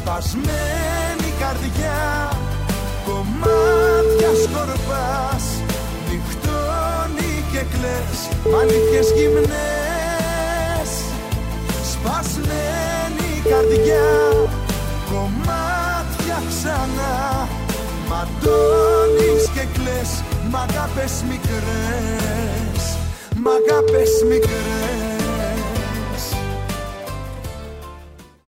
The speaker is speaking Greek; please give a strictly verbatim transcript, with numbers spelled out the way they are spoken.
Σπασμένη καρδιά, κομμάτια σκορπάς, νυχτώνει και κλαις, μ' αλήθειες γυμνές. Σπασμένη καρδιά, κομμάτια ξανά, ματώνεις και κλαις, μ' αγάπες μικρές, μ' αγάπες μικρές.